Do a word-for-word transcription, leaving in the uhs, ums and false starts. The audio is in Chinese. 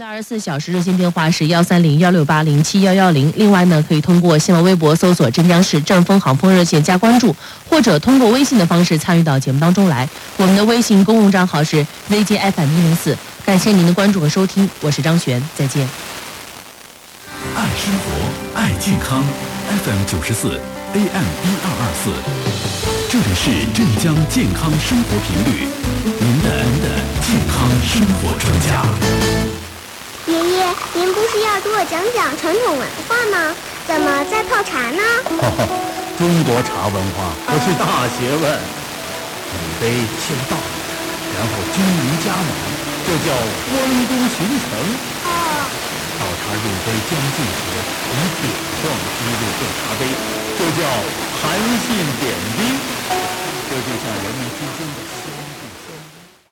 的二十四小时热线电话是幺三零幺六八零七幺幺零。另外呢，可以通过新浪微博搜索镇江市正风航风热线加关注，或者通过微信的方式参与到节目当中来。我们的微信公共账号是 V J F M 一零四。感谢您的关注和收听，我是张璇，再见。 爱生活，爱健康 ，F M 九十四 ，A M 一二二四，这里是镇江健康生活频率，您的您的健康生活专家。 爷爷，您不是要给我讲讲传统文化吗？怎么在泡茶呢？ 哦，中国茶文化可是大学问，每杯先倒，然后均匀加满，这叫关公巡城。 哦。 倒茶入杯将尽时，以点状击入这茶杯，这叫韩信点兵。这就像人们之间的